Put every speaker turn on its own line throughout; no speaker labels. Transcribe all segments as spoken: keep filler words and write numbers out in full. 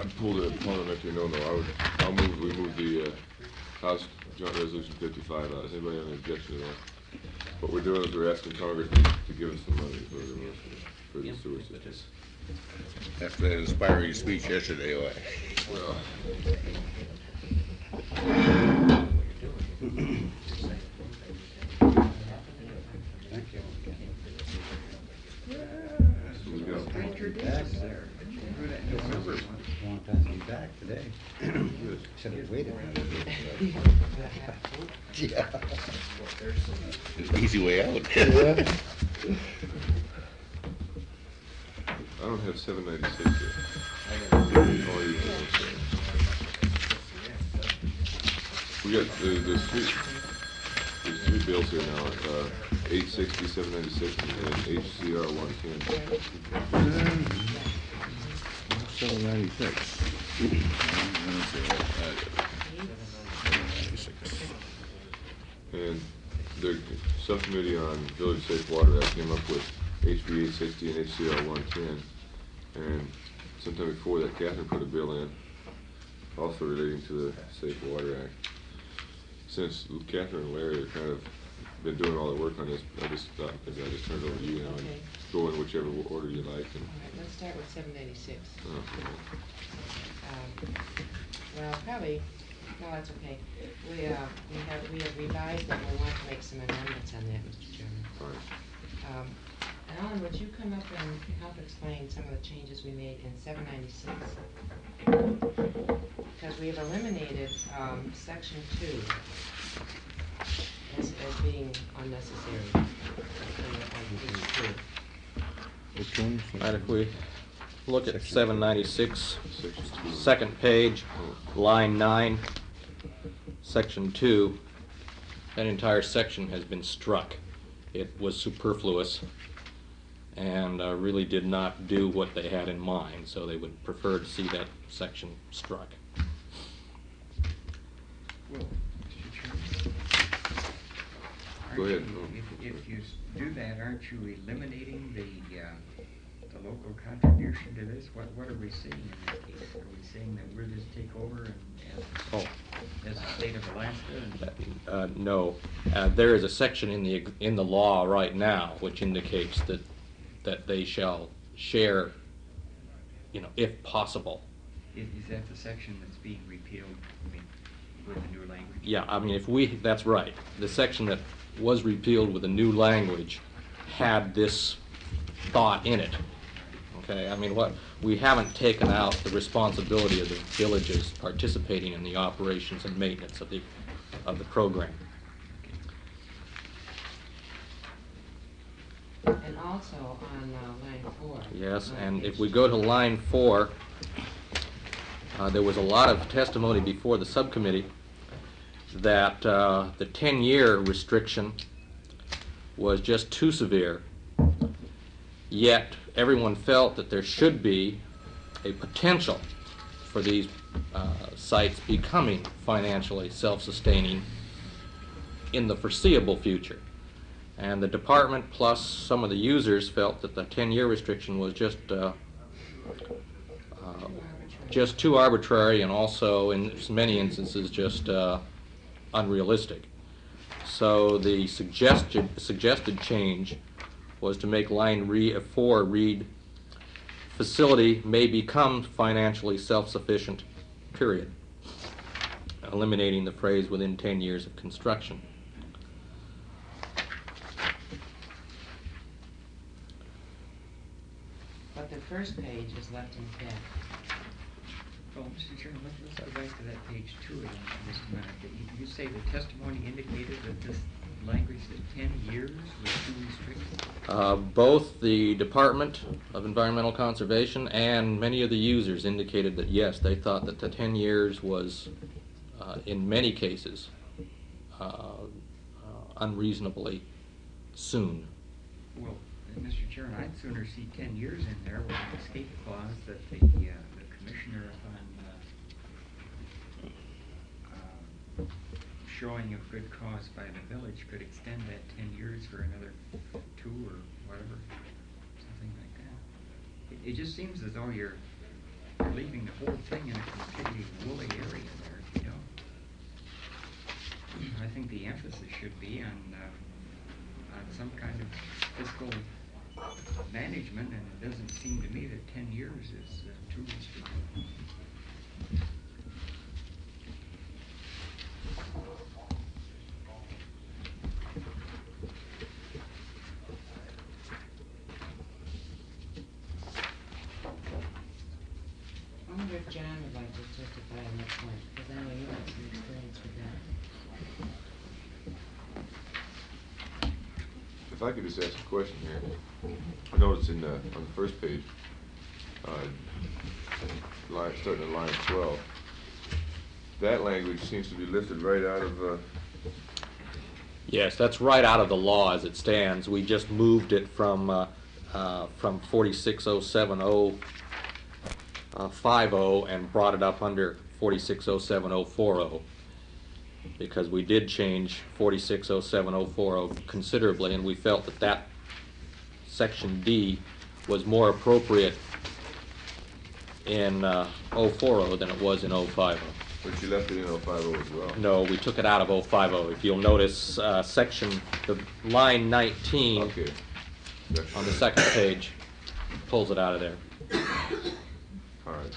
pulled a parliamentary no-no. I would, I'll move, we move the uh, House Joint Resolution fifty-five out. Does anybody have any objection to that? What we're doing is we're asking Congress to, to give us some money for the, for the sewer system.
After that inspiring speech yesterday, why?
Well, we go.
Stranger days there. Remember that November one?
Long time to be back today. Should have waited. Yeah.
It's an easy way out.
Yeah.
I don't have seven ninety-six yet. Oh, you do. We got, the, there's three, there's three bills here now, uh, eight sixty, seven ninety-six, and H C R one ten.
Seven ninety-six.
And the subcommittee on Village Safe Water Act came up with H B eight sixty and H C R one ten. And sometime before that, Catherine put a bill in, also relating to the Safe Water Act. Since Catherine and Larry have kind of been doing all the work on this, I just thought, because I just turned it over to you now, and
Okay.
go in whichever order you like. And,
All right, let's start with seven ninety-six.
uh,
Um, Well, probably, no, that's okay. We, uh, we have, we have revised and we want to make some amendments on that, Mister Chairman.
all right.
Um, Alan, would you come up and help explain some of the changes we made in seven ninety-six? Because we have eliminated, um, section two as, as being unnecessary. on- on page two.
Which one?
And if we look at seven ninety-six,
Section two.
second page, line nine, section two, that entire section has been struck. It was superfluous and uh, really did not do what they had in mind, so they would prefer to see that section struck.
Well, Mister Chairman.
Go
aren't
ahead.
you- If, if you s- do that, aren't you eliminating the, uh, the local contribution to this? What, what are we saying in that case? Are we saying that we'll just take over and as,
Oh.
as the state of Alaska? And
Uh, no, uh, there is a section in the in the law right now which indicates that that they shall share, you know, if possible.
is, is that the section that's being repealed, I mean, with the new language?
Yeah, I mean, if we, that's right. The section that was repealed with the new language had this thought in it. Okay, I mean, what, we haven't taken out the responsibility of the villages participating in the operations and maintenance of the, of the program.
And also on uh, line four.
Yes,
on
and
page
if we go to line four, uh, there was a lot of testimony before the subcommittee that uh, the ten-year restriction was just too severe, yet everyone felt that there should be a potential for these uh, sites becoming financially self-sustaining in the foreseeable future. And the department plus some of the users felt that the ten-year restriction was just uh, uh, just too arbitrary and also in many instances just uh, unrealistic. So the suggested suggested change was to make line re four read, facility may become financially self-sufficient, period, eliminating the phrase within ten years of construction.
But the first page is left intact.
Well, Mister Chairman, let's, let's go back to that page two again for just a minute. You, you say the testimony indicated that this language said ten years was too restricted?
Uh, both the Department of Environmental Conservation and many of the users indicated that yes, they thought that the ten years was, uh, in many cases, uh, uh, unreasonably soon.
Well, uh, Mister Chairman, I'd sooner see ten years in there with an escape clause that the, uh, the commissioner upon, uh, uh, showing of good cause by the village could extend that ten years for another two or whatever, something like that. It, it just seems as though you're leaving the whole thing in a completely woolly area there, if you don't. I think the emphasis should be on, uh, on some kind of fiscal management, and it doesn't seem to me that ten years is uh, too restrictive.
I wonder if John would like to testify on that point, because I know you have some experience with that.
If I could just ask a question here. I noticed in the, on the first page, uh, line, starting at line twelve, that language seems to be lifted right out of, uh,
Yes, that's right out of the law as it stands. We just moved it from, uh, uh, from forty-six oh seven oh five oh and brought it up under forty-six oh seven oh four oh. Because we did change forty-six oh seven oh four oh considerably, and we felt that that section D was more appropriate in uh, oh four oh than it was in oh five oh.
but you left it in oh five oh as well.
No, we took it out of oh five oh. If you'll notice, uh, section, the line nineteen
Okay.
on the second page pulls it out of there.
All right.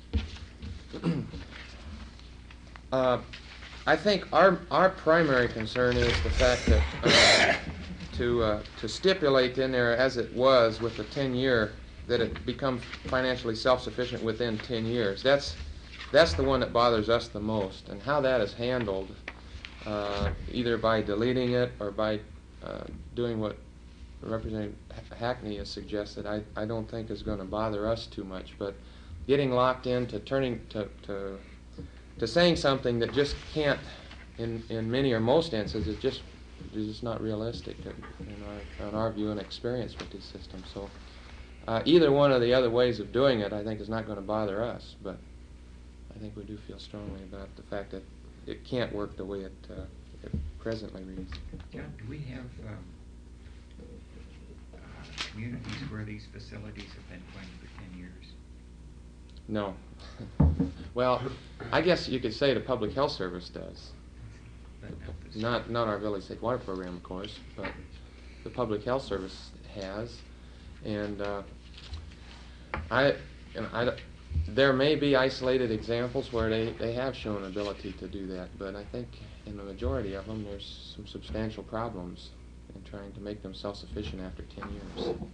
Uh, I think our, our primary concern is the fact that uh, to, uh, to stipulate in there, as it was with the ten-year, that it become financially self-sufficient within ten years. That's, that's the one that bothers us the most, and how that is handled, uh, either by deleting it or by uh, doing what Representative Hackney has suggested, I, I don't think is going to bother us too much. But getting locked into turning to, to to saying something that just can't, in in many or most instances, it just is just not realistic in, in our in our view and experience with these systems. So uh, either one of the other ways of doing it, I think, is not going to bother us. But I think we do feel strongly about the fact that it can't work the way it, uh, it presently reads.
John, do we have um, uh, communities where these facilities have been going for ten years?
No. Well, I guess you could say the Public Health Service does.
But not this-
Not not our Village Safe Water Program, of course, but the Public Health Service has, and uh, I, and I, there may be isolated examples where they, they have shown ability to do that, but I think in the majority of them there's some substantial problems in trying to make them self-sufficient after ten years. Um,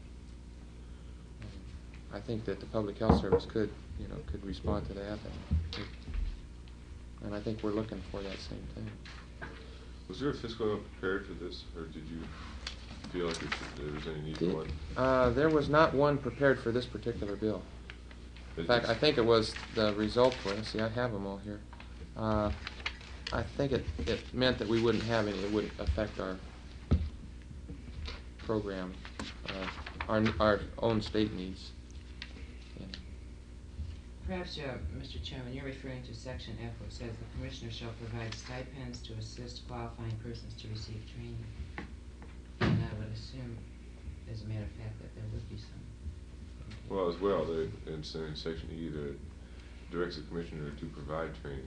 I think that the Public Health Service could, you know, could respond to that, and, and I think we're looking for that same thing.
Was there a fiscal note prepared for this, or did you feel like there should- there was any need for
Did-
one?
Uh, there was not one prepared for this particular bill. In
It
fact,
just-
I think it was the result for it. See, I have them all here. Uh, I think it, it meant that we wouldn't have any, it wouldn't affect our program, uh, our, our own state needs. Yeah.
Perhaps, uh, Mister Chairman, you're referring to section F, where it says the Commissioner shall provide stipends to assist qualifying persons to receive training. And I would assume, as a matter of fact, that there would be some.
Well, as well, they, in, s- in section E, that directs the commissioner to provide training.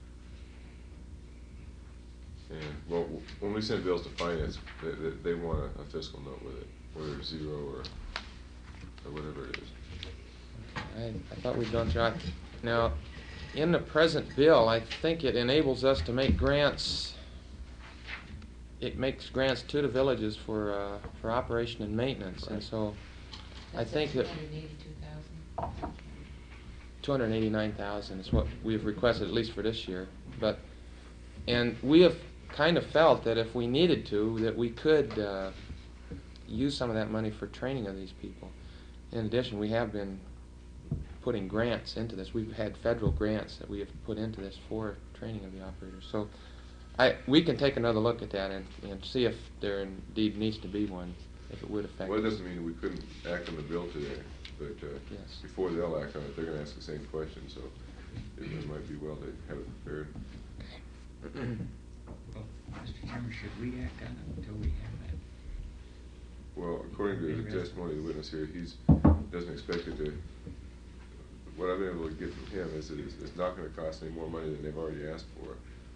And, well, w- when we send bills to finance, they, they, they want a, a fiscal note with it, whether it's zero or, or whatever it is.
I, I thought we'd done that. Now, in the present bill, I think it enables us to make grants. It makes grants to the villages for uh, for operation and maintenance, and so I think that
Two hundred eighty-two thousand?
two hundred eighty-nine thousand is what we've requested, at least for this year. But and we have kind of felt that if we needed to, that we could uh, use some of that money for training of these people. In addition, we have been putting grants into this. We've had federal grants that we have put into this for training of the operators. So I, we can take another look at that and, and see if there indeed needs to be one, if it would affect.
Well, it doesn't mean that we couldn't act on the bill today, but, uh,
Yes.
before they'll act on it, they're gonna ask the same question, so it it might be well to have it prepared.
Well, Mister Chairman, should we act on it until we have that?
Well, according to the testimony of the witness here, he's, doesn't expect it to what I've been able to get from him is that it's, it's not gonna cost any more money than they've already asked for.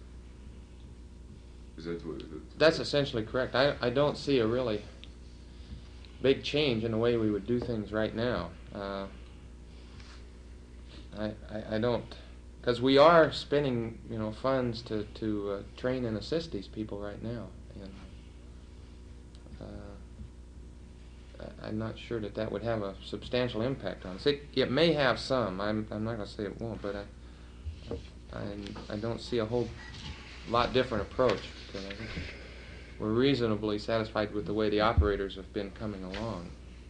Is that what? Is it,
That's essentially correct. I, I don't see a really big change in the way we would do things right now. Uh, I, I, I don't, because we are spending, you know, funds to, to uh, train and assist these people right now. And uh, I- I'm not sure that that would have a substantial impact on us. It, it may have some. I'm, I'm not going to say it won't, but I, I, I don't see a whole lot different approach, because I think we're reasonably satisfied with the way the operators have been coming along.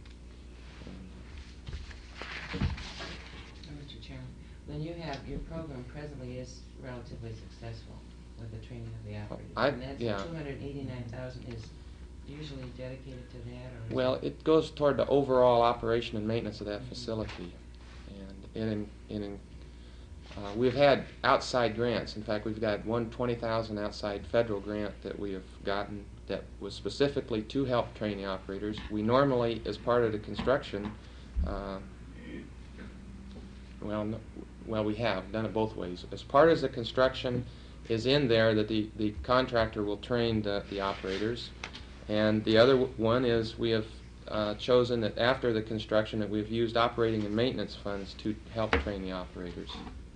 Mister Chairman, then you have, your program presently is relatively successful with the training of the operators.
I-
And that's
yeah.
two hundred eighty-nine thousand is usually dedicated to that, or? is
Well,
it-
it goes toward the overall operation and maintenance of that facility. And in, in, uh, we've had outside grants. In fact, we've got one twenty thousand outside federal grant that we have gotten that was specifically to help train the operators. We normally, as part of the construction, uh, well, no, well, we have done it both ways. As part of the construction is in there that the, the contractor will train the, the operators. And the other w- one is we have uh, chosen that after the construction that we've used operating and maintenance funds to help train the operators.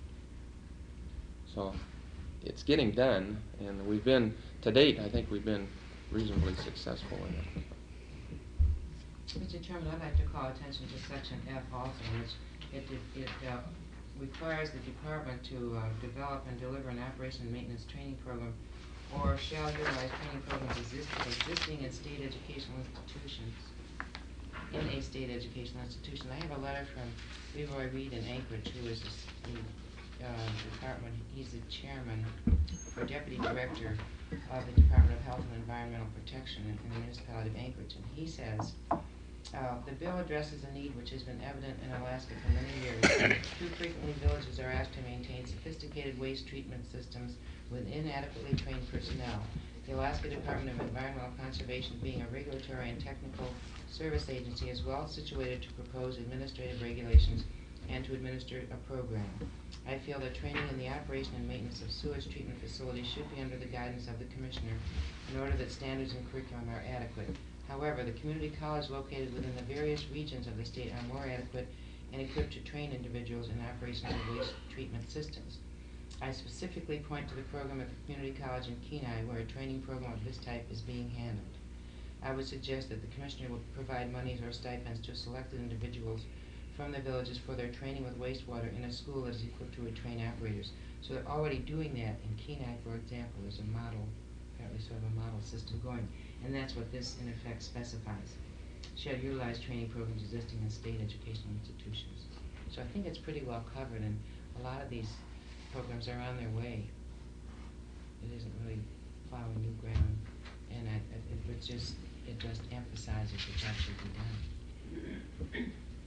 So it's getting done, and we've been, to date, I think we've been reasonably successful in it.
Mister Chairman, I'd like to call attention to section F also, which it, it, it uh, requires the department to uh, develop and deliver an operation and maintenance training program, or shall utilize training programs exist, existing in state educational institutions, in a state educational institution. I have a letter from Leroy Reed in Anchorage, who is the, s- the uh, department, he's the chairman or deputy director of the Department of Health and Environmental Protection in, in the municipality of Anchorage, and he says, Uh, the bill addresses a need which has been evident in Alaska for many years. Too frequently, villages are asked to maintain sophisticated waste treatment systems with inadequately trained personnel. The Alaska Department of Environmental Conservation, being a regulatory and technical service agency, is well situated to propose administrative regulations and to administer a program. I feel that training in the operation and maintenance of sewage treatment facilities should be under the guidance of the Commissioner in order that standards and curriculum are adequate. However, the community college located within the various regions of the state are more adequate and equipped to train individuals in operations of waste treatment systems. I specifically point to the program at the community college in Kenai, where a training program of this type is being handled. I would suggest that the Commissioner will provide monies or stipends to selected individuals from the villages for their training with wastewater in a school that is equipped to train operators. So they're already doing that in Kenai, for example. There's a model, apparently sort of a model system going. And that's what this, in effect, specifies. Shall utilize training programs existing in state educational institutions. So I think it's pretty well covered, and a lot of these programs are on their way. It isn't really plowing new ground, and I, I, it would just, it just emphasizes that that should be done.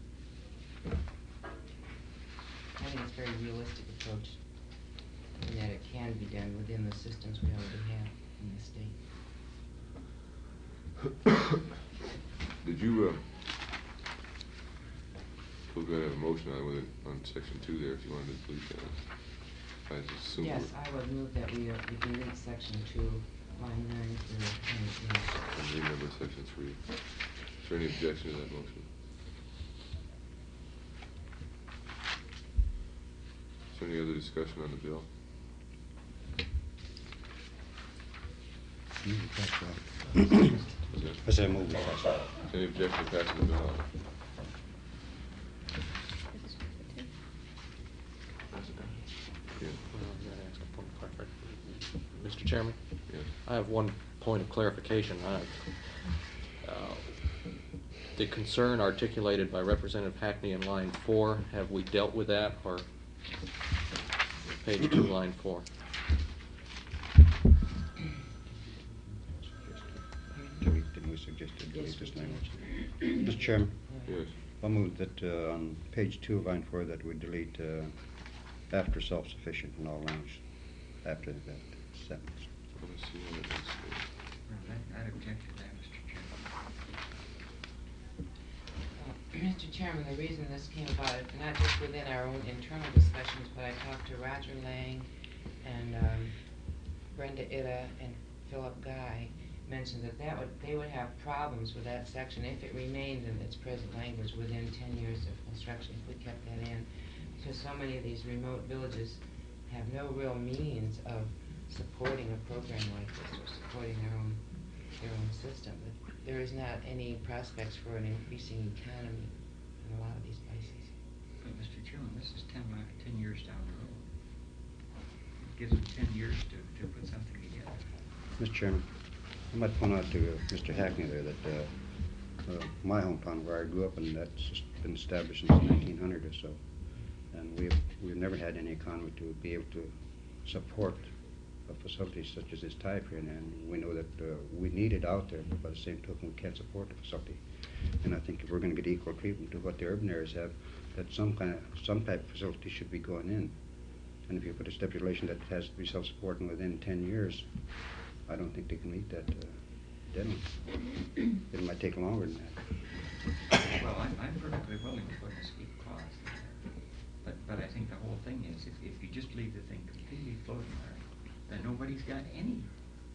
I think it's a very realistic approach, in that it can be done within the systems we already have in the state.
Did you, uh, we're gonna have a motion on, with it, on section two there, if you wanted to delete that. I just assumed
Yes,
we're-
I would move that we, uh, we delete section two, line nine through twenty-three.
and renumber section three. Is there any objection to that motion? Is there any other discussion on the bill?
Mm, that's right.
Is there
I say move it, that's right.
any objection to passing the bill on? Yeah,
Well, I'm gonna ask a point of clarification. Mister Chairman,
yes.
I have one point of clarification. I've, uh, the concern articulated by Representative Hackney in line four, have we dealt with that, or page two, line four?
Delete, didn't we suggest to delete
Yes, we
this
did.
language? Mister Chairman,
Yes.
I'll move that uh, on page two, line four, that we delete uh, after self-sufficient in all lands, after that sentence.
Let me see what it is.
Well, I- I'd object to that, Mister Chairman.
Mister Chairman, the reason this came about, not just within our own internal discussions, but I talked to Roger Lang and um, Brenda Itta and Philip Guy, mentioned that that would, they would have problems with that section if it remained in its present language within ten years of construction, if we kept that in. Because so many of these remote villages have no real means of supporting a program like this or supporting their own, their own system. But there is not any prospects for an increasing economy in a lot of these places.
But Mister Chairman, this is ten, mi- ten years down the road. It gives them ten years to, to put something together.
Mister Chairman, I might point out to uh, Mister Hackney there that uh, uh, my hometown where I grew up, and that's been established since nineteen hundred or so, and we've we've never had any economy to be able to support a facility such as this type here, and we know that uh, we need it out there, but by the same token, we can't support the facility. And I think if we're going to get equal treatment to what the urban areas have, that some kind of some type of facility should be going in. And if you put a stipulation that it has to be self-supporting within ten years, I don't think they can meet that uh, deadline. It might take longer than that.
Well, I'm, I'm perfectly willing to put an escape clause in there. But, but I think the whole thing is, if, if you just leave the thing completely floating there, then nobody's got any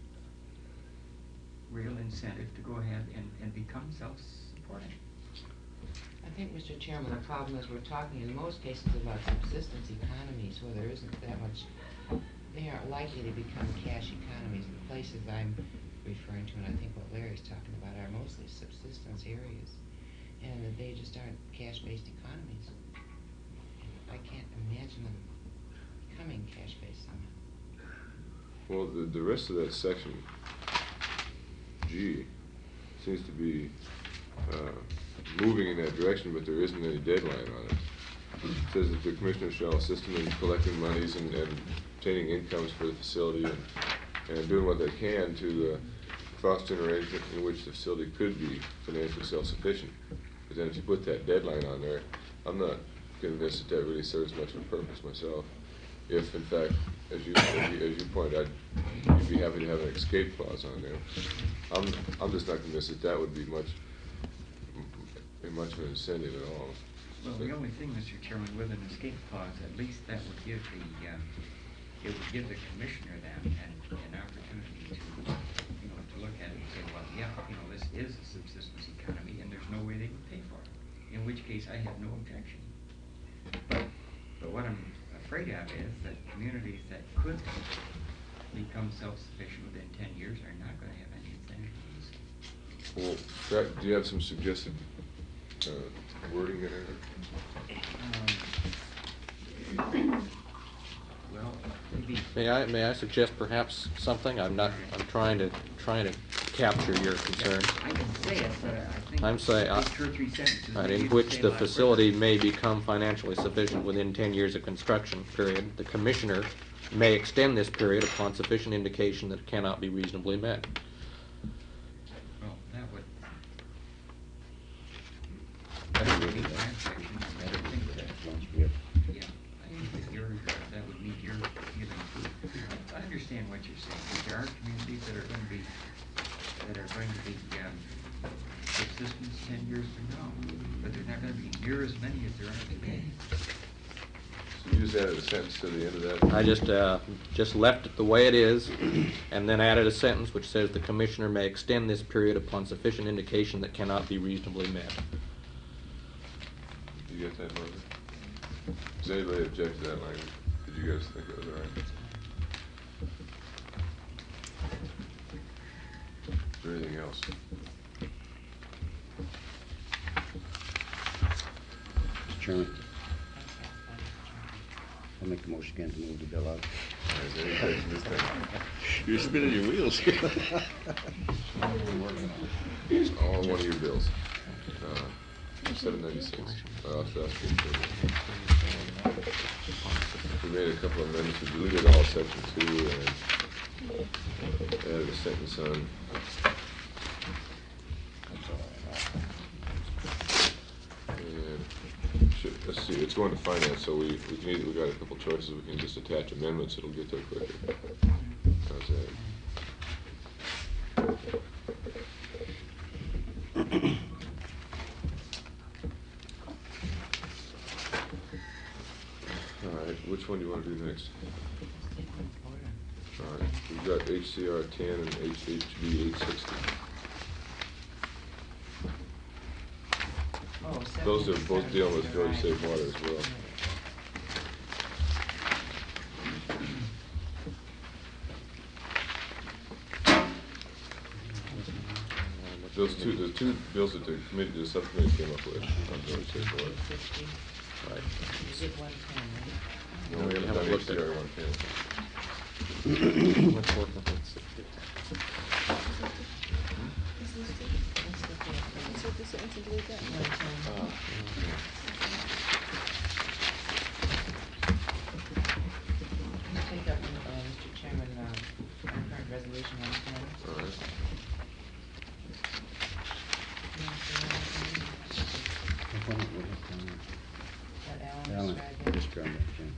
real incentive to go ahead and, and become self-supporting.
I think, Mister Chairman, the problem is we're talking in most cases about subsistence economies where there isn't that much, they aren't likely to become cash economies. The places I'm referring to, and I think what Larry's talking about, are mostly subsistence areas, and that they just aren't cash-based economies. I can't imagine them becoming cash-based somehow.
Well, the, the rest of that section, G, seems to be uh, moving in that direction, but there isn't any deadline on it. It says that the commissioner shall assist them in collecting monies and, and obtaining incomes for the facility and, and doing what they can to uh, foster an arrangement in which the facility could be financially self-sufficient. Because then if you put that deadline on there, I'm not convinced that that really serves much of a purpose myself. If, in fact, as you, as you, as you point out, you'd be happy to have an escape clause on there. I'm, I'm just not convinced that that would be much, m- much of an incentive at all.
Well, the only thing, Mister Chairman, with an escape clause, at least that would give the, uh, it would give the commissioner then an, an opportunity to, you know, to look at it and say, well, yeah, you know, this is a subsistence economy and there's no way they would pay for it. In which case, I have no objection. But, but what I'm afraid of is that communities that could become self-sufficient within ten years are not going to have any incentive to do so.
Well, Brett, do you have some suggested uh, wording in there?
Um, well, maybe.
May I, may I suggest perhaps something? I'm not, I'm trying to, trying to capture your concern.
I can say it, but I think.
I'm saying, uh,
take two or three sentences,
right,
maybe
in
you can
which
say a
the
lot
facility
quicker.
may become financially sufficient within ten years of construction, period. The commissioner may extend this period upon sufficient indication that it cannot be reasonably met.
Well, that would.
That's
That would
really
meet
bad.
my objection. I don't think that,
Once we have-
yeah, I think that your, that would meet your feeling too. I understand what you're saying. That there are communities that are going to be, that are going to be, um, subsistence ten years from now, but there's not going to be near as many as there are today.
So you just added a sentence to the end of that?
I just, uh, just left it the way it is, and then added a sentence which says the commissioner may extend this period upon sufficient indication that cannot be reasonably met.
You get that, Margaret? Does anybody object to that language? Did you guys think that was all right? Is there anything else?
Mister Chairman, I'll make the motion again to move the bill out.
All right, is there any objection this time?
You're spinning your wheels here.
It's all one of your bills. Uh, seven ninety-six. Uh, so that's good. We made a couple of amendments. We deleted all section two and added a sentence on. And should, let's see, it's going to finance, so we, we can either, we got a couple choices. We can just attach amendments. It'll get there quicker. How's that? which one do you want to do next?
Let's take one order.
All right, we've got H C R ten and H H B eight sixty.
Oh,
Those
seven-
are both
seven
dealing
is
with
the
Village
right.
Safe Water as well. Those two, the two bills that the committee, the subcommittee came up with on Village Safe Water.
eight sixty.
Right.
You did one ten, right?
No, we haven't
haven't
done
looked at
H C R
it.
one ten.
Let's work with it.
Let's look at one ten. Let's take up, uh, Mister Chairman, uh, our current resolution one ten.
All right.
Let Alan
Alan,
describe it.
describe that, Jim.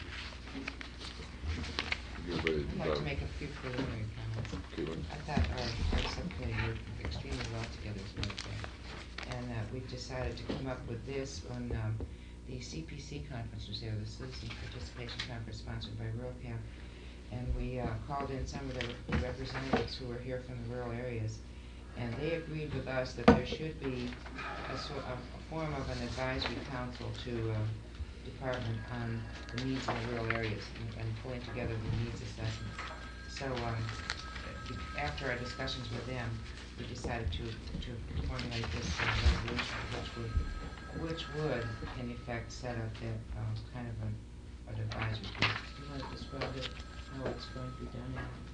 Everybody,
I'd like to make a few preliminary comments.
Okay, what?
I thought our, our subcommittee worked extremely well together as well, and uh, we've decided to come up with this when um, the C P C conference was there, the Citizen Participation Conference sponsored by RuralCap, and we uh, called in some of the representatives who were here from the rural areas, and they agreed with us that there should be a, sort of, a form of an advisory council to uh, department on the needs in the rural areas and, and pulling together the needs assessments. So um, after our discussions with them, we decided to, to formulate this uh, resolution, which would, which would in effect set up that um, kind of an, an advisory group. Do you want to describe it, how it's going to be done?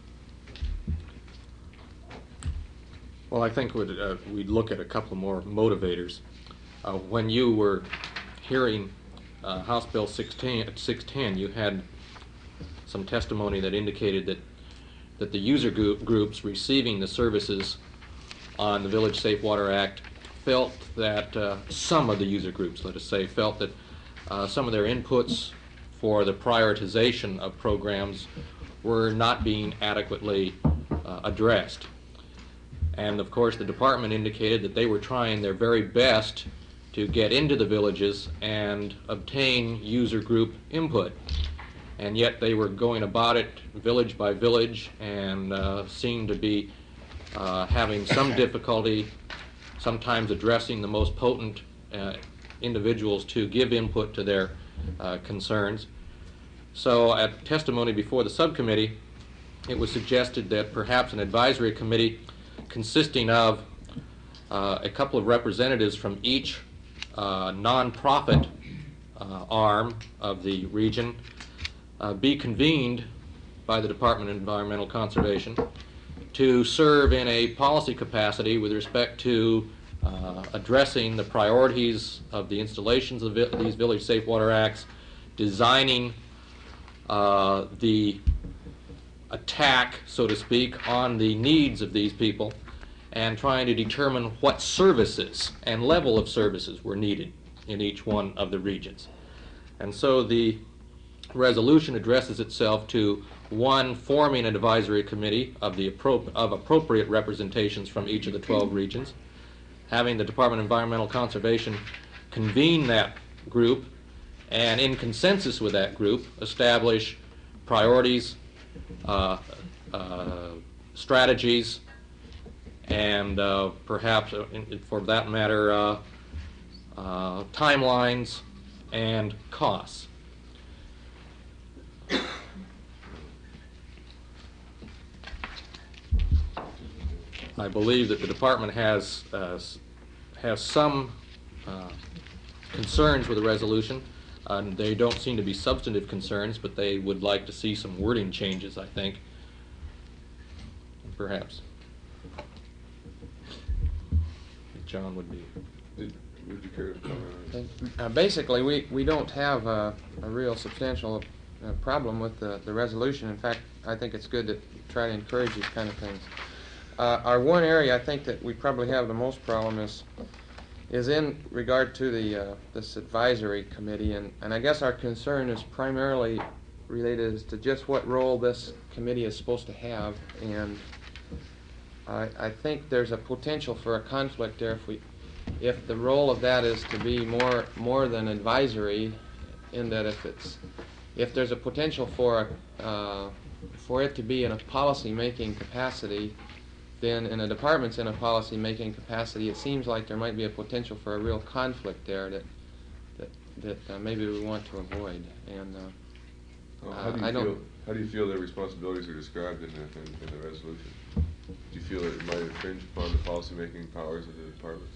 Well, I think we'd, uh, we'd look at a couple more motivators. Uh, when you were hearing uh, House Bill sixteen, six ten, you had some testimony that indicated that, that the user group, groups receiving the services on the Village Safe Water Act felt that uh, some of the user groups, let us say, felt that uh, some of their inputs for the prioritization of programs were not being adequately uh, addressed. And of course, the department indicated that they were trying their very best to get into the villages and obtain user group input. And yet they were going about it village by village and uh, seemed to be uh, having some difficulty sometimes addressing the most potent uh, individuals to give input to their uh, concerns. So at testimony before the subcommittee, it was suggested that perhaps an advisory committee consisting of uh, a couple of representatives from each uh, nonprofit uh, arm of the region uh, be convened by the Department of Environmental Conservation to serve in a policy capacity with respect to uh, addressing the priorities of the installations of vi- these Village Safe Water Acts, designing uh, the attack, so to speak, on the needs of these people, and trying to determine what services and level of services were needed in each one of the regions. And so the resolution addresses itself to, one, forming an advisory committee of, the appro- of appropriate representations from each of the twelve regions, having the Department of Environmental Conservation convene that group, and in consensus with that group, establish priorities, uh, uh, strategies, and uh, perhaps, uh, in, for that matter, uh, uh, timelines and costs. I believe that the department has uh, has some uh, concerns with the resolution. Uh, they don't seem to be substantive concerns, but they would like to see some wording changes, I think. Perhaps. John would be.
Did, would you care to comment on it?
Uh, basically, we, we don't have a, a real substantial uh, problem with the, the resolution. In fact, I think it's good to try to encourage these kind of things. Uh, our one area I think that we probably have the most problem is is in regard to the uh, this advisory committee, and, and I guess our concern is primarily related as to just what role this committee is supposed to have, and I, I think there's a potential for a conflict there if we if the role of that is to be more more than advisory, in that if it's if there's a potential for uh, for it to be in a policy-making capacity, then in a department's in a policy-making capacity, it seems like there might be a potential for a real conflict there that that that uh, maybe we want to avoid. And uh,
Uh, How do
I
you
don't-
feel, how do you feel their responsibilities are described in the, in, in the resolution? Do you feel that it might infringe upon the policymaking powers of the department?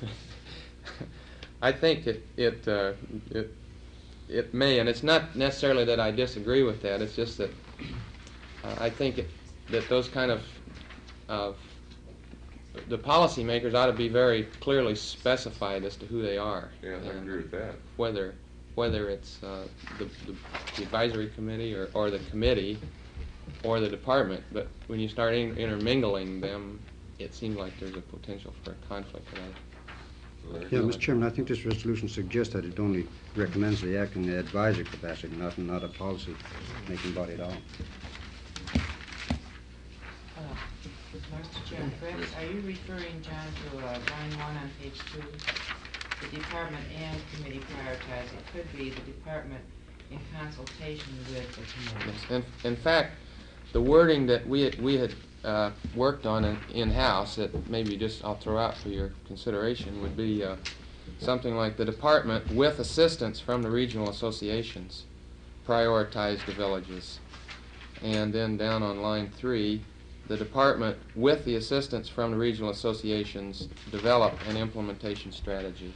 I think it it uh, it it may, and it's not necessarily that I disagree with that. It's just that uh, I think it, that those kind of of the policymakers ought to be very clearly specified as to who they are.
Yeah, I
and
agree with that.
Whether whether it's uh, the, the, the advisory committee or, or the committee or the department, but when you start in, intermingling them, it seems like there's a potential for a conflict. And I,
Yeah, Mister Chairman, I think this resolution suggests that it only recommends the act in the advisory capacity, not, not a policy-making body at all.
Uh, Mister Chairman, perhaps, are you referring, John, to uh, line one on page two? The department and committee prioritize. It could be the department in consultation with the committee.
in, in fact, the wording that we had, we had uh, worked on in, in-house, that maybe just I'll throw out for your consideration, would be uh, something like the department with assistance from the regional associations prioritize the villages. And then down on line three, the department with the assistance from the regional associations develop an implementation strategy.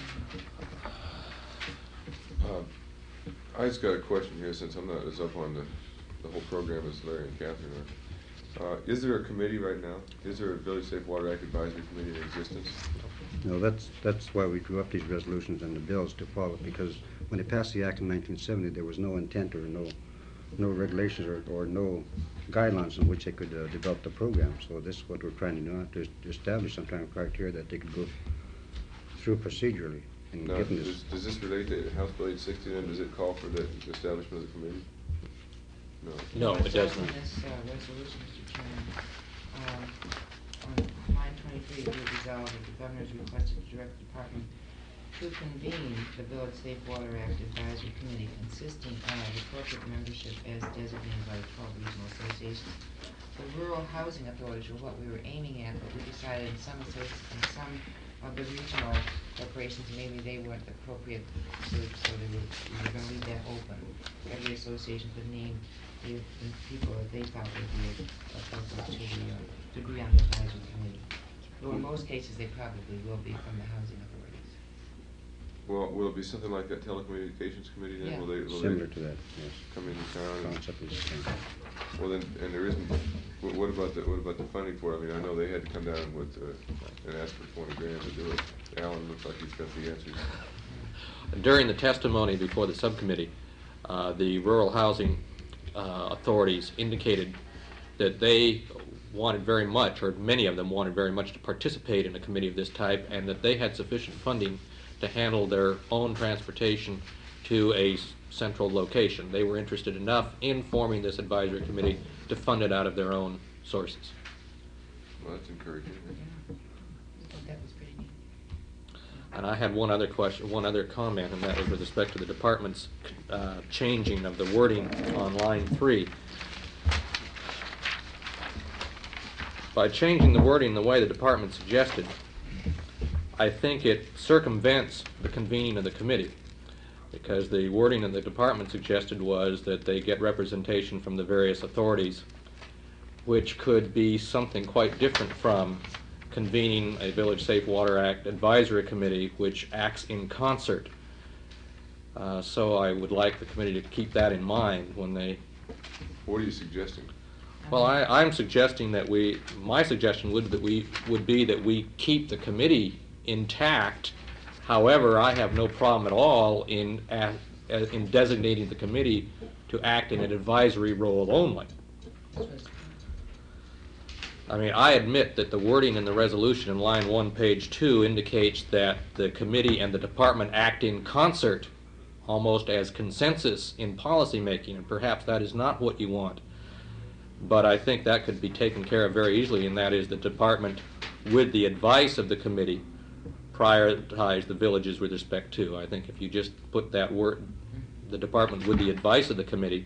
Uh, I just got a question here, since I'm not as up on the, the whole program as Larry and Catherine are. Uh, is there a committee right now? Is there a Village Safe Water Act Advisory Committee in existence?
No, that's, that's why we drew up these resolutions and the bills to follow, because when they passed the act in nineteen seventy, there was no intent or no, no regulations or, or no guidelines in which they could uh, develop the program. So this is what we're trying to do now, to, to establish some kind of criteria that they could go through procedurally. And
Now,
given
does,
this,
does this relate to House Bill eight sixty, and does it call for the establishment of the committee? No.
No,
Well,
it
says
doesn't.
in this uh, resolution, Mister Chairman, um, on line twenty-three, be it resolved that the governor is requested to direct the department to convene the Village Safe Water Act Advisory Committee consisting of appropriate membership as designated by the twelve regional associations. The rural housing authorities were what we were aiming at, but we decided in some associ- in some of the regional corporations, maybe they weren't appropriate, so, so they were, we were gonna leave that open. Every association could name the, the people that they thought would be appropriate to the, uh, to be on the advisory committee. Though in most cases, they probably will be from the housing authorities.
Well, will it be something like that telecommunications committee then?
Yeah.
Will they, will
similar
they
to that, yes.
come into town? and-
Concept is the same.
Well, then, and there isn't, what what about the, what about the funding for it? I mean, I know they had to come down with, uh, and ask for twenty grand to do it. Alan looks like he's got the answers.
During the testimony before the subcommittee, uh, the rural housing uh, authorities indicated that they wanted very much, or many of them wanted very much to participate in a committee of this type, and that they had sufficient funding to handle their own transportation to a s- central location. They were interested enough in forming this advisory committee to fund it out of their own sources.
Well, that's encouraging.
Yeah, I thought that was pretty neat.
And I had one other question, one other comment, and that was with respect to the department's uh, changing of the wording on line three. By changing the wording the way the department suggested, I think it circumvents the convening of the committee, because the wording that the department suggested was that they get representation from the various authorities, which could be something quite different from convening a Village Safe Water Act Advisory Committee, which acts in concert. Uh, so I would like the committee to keep that in mind when they...
What are you suggesting?
Well, I, I'm suggesting that we, my suggestion would that we would be that we keep the committee intact. However, I have no problem at all in a- in designating the committee to act in an advisory role only. I mean, I admit that the wording in the resolution in line one, page two, indicates that the committee and the department act in concert, almost as consensus in policy making, and perhaps that is not what you want. But I think that could be taken care of very easily, and that is the department, with the advice of the committee, prioritize the villages with respect to. I think if you just put that word, the department with the advice of the committee,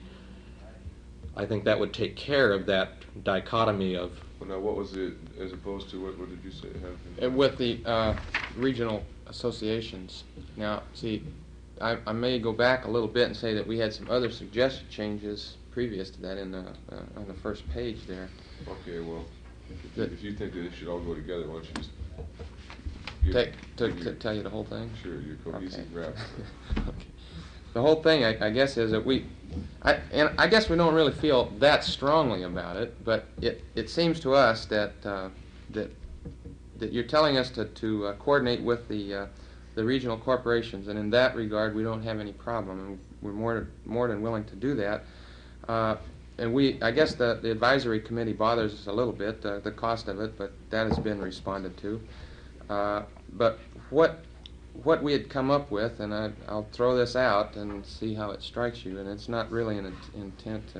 I think that would take care of that dichotomy of,
Well, now, what was it, as opposed to, what, what did you say happened?
Uh, With the uh, regional associations. Now, see, I, I may go back a little bit and say that we had some other suggested changes previous to that in the, uh, on the first page there.
Okay, well, if,
The-
if you think that it should all go together, why don't you just give,
Take, to,
give
to
your-
tell you the whole thing?
Sure, your cohesive
Okay.
wrap.
Okay. The whole thing, I, I guess, is that we, I, and I guess we don't really feel that strongly about it, but it, it seems to us that, uh, that, that you're telling us to, to uh, coordinate with the, uh, the regional corporations, and in that regard, we don't have any problem, and we're more, more than willing to do that. Uh, and we, I guess the, the advisory committee bothers us a little bit, uh, the cost of it, but that has been responded to. Uh, but what, what we had come up with, and I, I'll throw this out and see how it strikes you, and it's not really an int- intent to,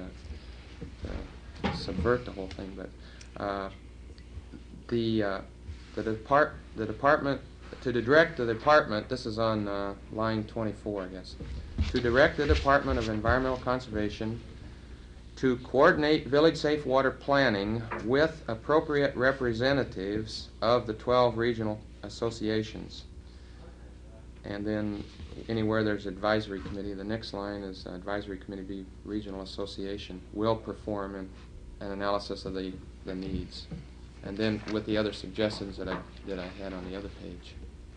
to subvert the whole thing, but uh, the, uh, the, depart, the department, to direct the department, this is on uh, line twenty-four, I guess, to direct the Department of Environmental Conservation to coordinate village safe water planning with appropriate representatives of the twelve regional associations. And then anywhere there's advisory committee, the next line is uh, advisory committee be regional association will perform an, an analysis of the, the needs. And then with the other suggestions that I, that I had on the other page.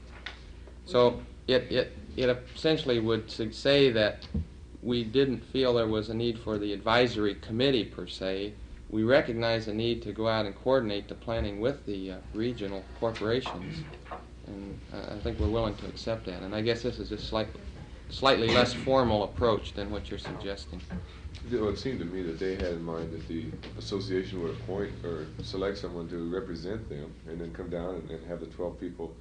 So it, it, it essentially would su- say that we didn't feel there was a need for the advisory committee per se. We recognize the need to go out and coordinate the planning with the uh, regional corporations. And uh, I think we're willing to accept that. And I guess this is a slight, slightly less formal approach than what you're suggesting.
Well, it seemed to me that they had in mind that the association would appoint or select someone to represent them, and then come down and, and have the twelve people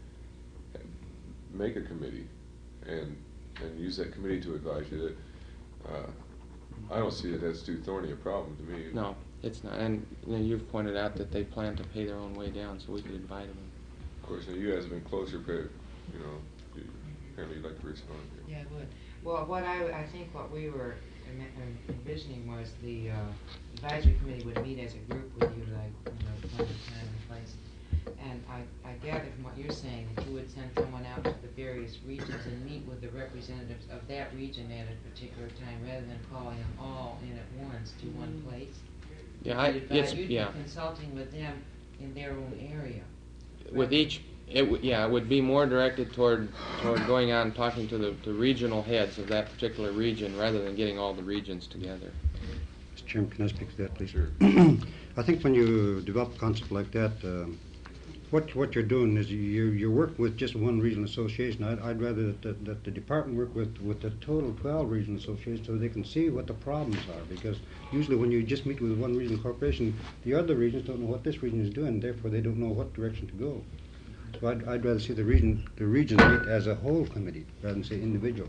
make a committee, and and use that committee to advise you. That uh, I don't see that that's too thorny a problem to me.
No, it's not. And you know, you've pointed out that they plan to pay their own way down, so we could invite them.
Of course, now you guys have been closer, but you know, you, apparently you'd like to respond here.
Yeah, I would. Well, what I, I think what we were em- em- envisioning was the uh, advisory committee would meet as a group with you, like, you know, one time and place. And I, I gather from what you're saying that you would send someone out to the various regions and meet with the representatives of that region at a particular time, rather than calling them all in at once to one place.
Yeah, I,
You'd advi-
it's,
You'd be
yeah.
consulting with them in their own area.
With each, it would, yeah, it would be more directed toward, toward going out and talking to the, the regional heads of that particular region, rather than getting all the regions together.
Mister Chairman, can I speak to that, please?
Sure.
I think when you develop a concept like that, um, what what you're doing is you you're working with just one regional association. I'd, I'd rather that the, that the department work with with the total twelve regional associations so they can see what the problems are. Because usually when you just meet with one regional corporation, the other regions don't know what this region is doing. Therefore, they don't know what direction to go. So I'd, I'd rather see the region the regions meet as a whole committee rather than say individual.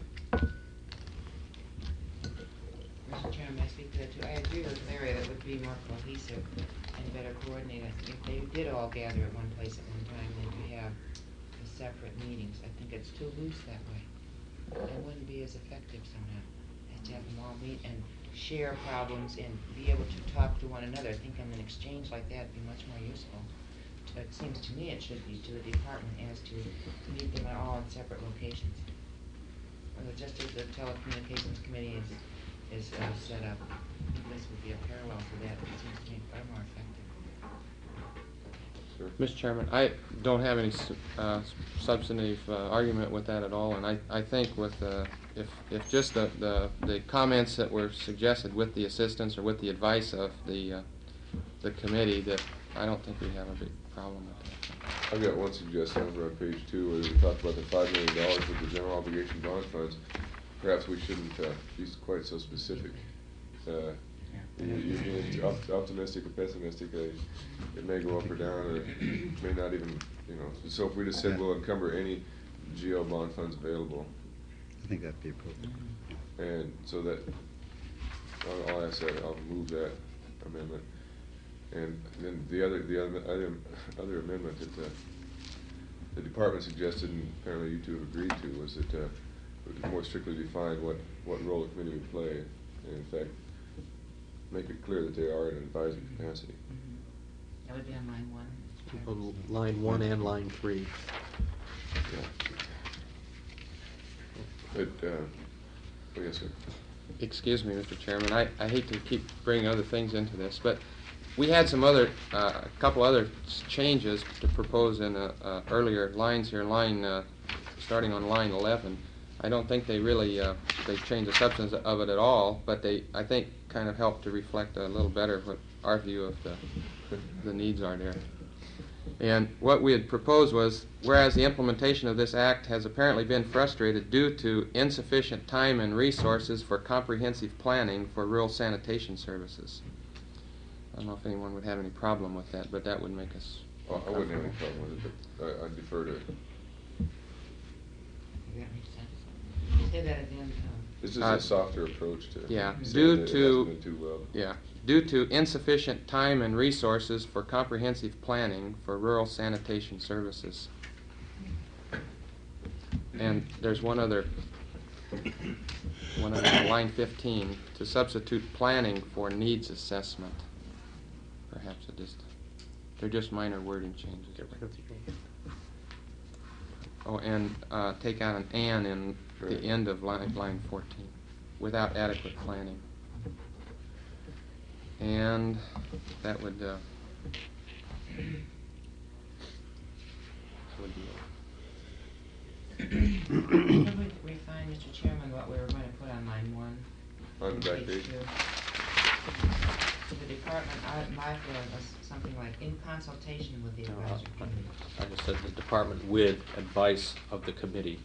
Mister Chairman, I speak to that too. I agree with Larry that would be more cohesive and better coordinated. If they did all gather at one place at one time, then you have the separate meetings. I think it's too loose that way. It wouldn't be as effective somehow as to have them all meet and share problems and be able to talk to one another. I think in an exchange like that would be much more useful. It seems to me it should be to the department as to meet them all in separate locations. Or just as the telecommunications committee is is uh, set up. I think this would be a parallel to that. It seems to me far more effective.
Sure.
Mister Chairman, I don't have any su- uh, substantive uh, argument with that at all, and I, I think with uh, if if just the, the the comments that were suggested with the assistance or with the advice of the uh, the committee, that I don't think we have a big problem with that.
I've got one suggestion over on page two where we talked about the five million dollars with the general obligation bond funds. Perhaps we shouldn't uh, be quite so specific. Uh, you, you're being op- optimistic or pessimistic. Uh, it may go up or down, or it may not even, you know. So if we just said we'll encumber any G O bond funds available,
I think that'd be appropriate.
and so that I'll, I'll ask that. I'll move that amendment. And then the other, the other, other, other amendment that the, the department suggested, and apparently you two have agreed to, was that uh, more strictly define what, what role the committee would play, and in fact, make it clear that they are in an advisory capacity.
Mhm. That would be on line one.
On line one and line three.
Yeah. But, uh, oh, yes, sir.
Excuse me, Mister Chairman, I, I hate to keep bringing other things into this, but we had some other, uh, a couple other s- changes to propose in uh, uh, earlier lines here, line, uh, starting on line eleven. I don't think they really, uh, they changed the substance of it at all, but they, I think, kind of helped to reflect a little better what our view of the, the needs are there. And what we had proposed was, whereas the implementation of this act has apparently been frustrated due to insufficient time and resources for comprehensive planning for rural sanitation services. I don't know if anyone would have any problem with that, but that would make us.
Oh, I wouldn't have any problem with it, but I, I'd defer to,
Does that make sense? Say that again, um,
this is
Uh,
a softer approach to
yeah,
saying
due
that it
to-
hasn't been too well.
Yeah, due to insufficient time and resources for comprehensive planning for rural sanitation services. And there's one other, one other, line fifteen, to substitute planning for needs assessment. Perhaps it just, they're just minor wording changes.
Get rid of the
Oh, and uh, take out an "and" in the
Right.
end of line, line fourteen, without adequate planning. And that would, uh, that would be it.
could we refine, Mister Chairman, what we were going to put on line one?
On the back
Page
page?
two. To the department, I, my feeling was something like, in consultation with the
No,
advisory
I-
committee.
I just said the department with advice of the committee.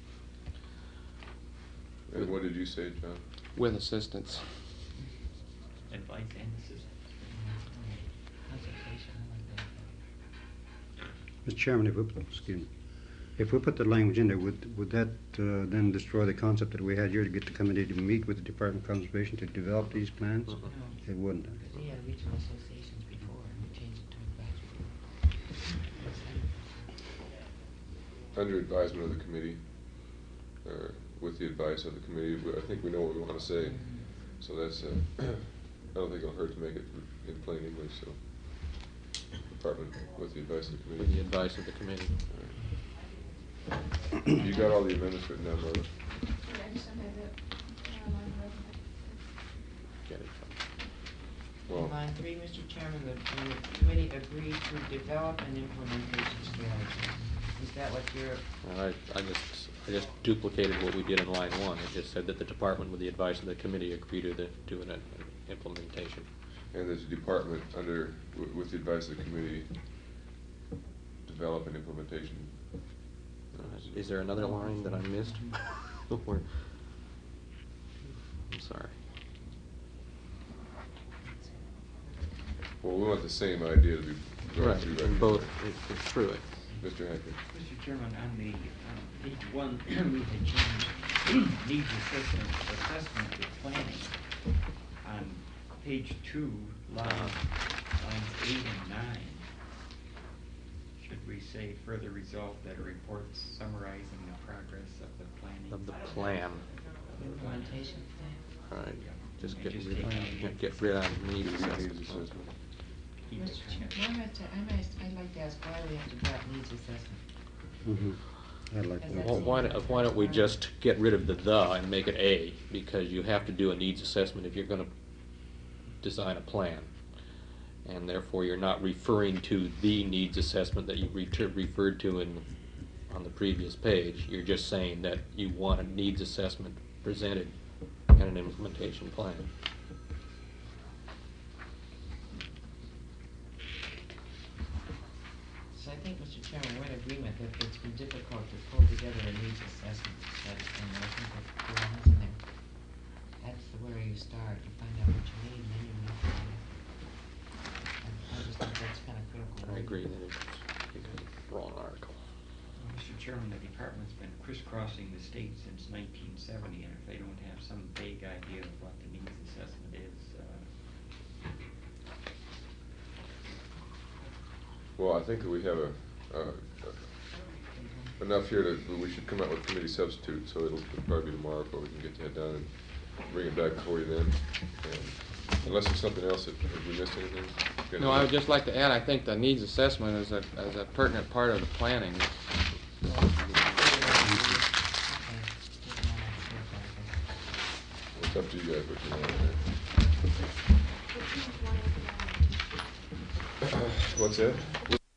And what did you say, John?
With assistance.
Advice and assistance.
Consultation, I like that.
Mister Chairman, if we, put- excuse me, if we put the language in there, would, would that uh, then destroy the concept that we had here to get the committee to meet with the Department of Conservation to develop these plans?
Mhm.
No,
It wouldn't.
because we had regional associations before, and we changed it to advisory.
Under advisement of the committee, or with the advice of the committee, we- I think we know what we want to say.
Mhm.
So that's, uh, I don't think it'll hurt to make it in plain English, so. Department with the advice of the
With the
committee.
advice of the committee.
You got all the amendments written down, Marla?
Get it.
Well,
In line three, Mister Chairman, the, the committee agreed to develop an implementation strategy. Is that what you're,
And I, I just, I just duplicated what we did in line one. It just said that the department, with the advice of the committee, agreed to the, do an uh, implementation.
and there's a department under, wi- with the advice of the committee, develop an implementation.
Uh, Is there another line that I missed? Where- I'm sorry.
Well, we want the same idea to be going
Right,
through.
and both, it- it's through it.
Mister Hackett.
Mister Chairman, on the, um, page one, we had changed needs assessment, assessment to planning. On page two, line, lines eight and nine, should we say further resolve that a report summarizing the progress of the planning?
Of the plan.
implementation plan?
All right, just
And
get
just
rid
take
of,
out-
yeah, get rid of needs
Needs
assessment.
assessment.
Keep it
Mister
kind of-
Chairman, I'm at, I'm at, I'd like to ask why we have to drop needs assessment.
Mm-hmm. I'd like
Because
that.
Well, why, don't- why don't we just get rid of the "the" and make it "a", because you have to do a needs assessment if you're gonna design a plan. And therefore, you're not referring to the needs assessment that you reter- referred to in, on the previous page. You're just saying that you want a needs assessment presented and an implementation plan.
So I think, Mister Chairman, we're in agreement that it's been difficult to pull together a needs assessment study, and I think that belongs in there. That's the where you start, you find out what you need, and then you move on. And I just think that's kind of critical.
I agree that it's, because it's the wrong article.
Mister Chairman, the department's been crisscrossing the state since nineteen seventy, and if they don't have some vague idea of what the needs assessment is, uh,
Well, I think that we have a, a, enough here to, we should come out with committee substitute, so it'll it'll probably be tomorrow before we can get that done and bring it back before you then. And unless there's something else that, have we missed anything? Got
No, I would
anything?
just like to add, I think the needs assessment is a, is a pertinent part of the planning.
It's up to you guys what you want to do. What's that?